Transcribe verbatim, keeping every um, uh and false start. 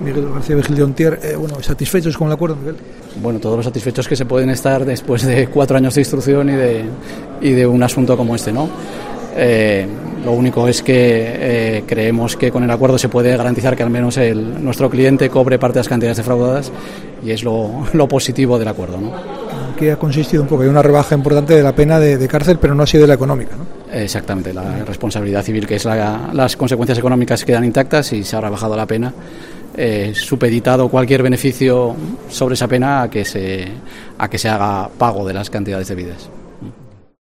Miguel García Vigil de Ontier. Eh, bueno, ¿satisfechos con el acuerdo, Miguel? Bueno, todos los satisfechos que se pueden estar después de cuatro años de instrucción y de, y de un asunto como este, ¿no? Eh, lo único es que eh, creemos que con el acuerdo se puede garantizar que al menos el, nuestro cliente cobre parte de las cantidades defraudadas, y es lo, lo positivo del acuerdo, ¿no? Que ha consistido un poco en una rebaja importante de la pena de, de cárcel, pero no ha sido de la económica, ¿no? Exactamente, la responsabilidad civil, que es la, las consecuencias económicas quedan intactas y se ha rebajado la pena, eh, supeditado cualquier beneficio sobre esa pena a que se, a que se haga pago de las cantidades debidas.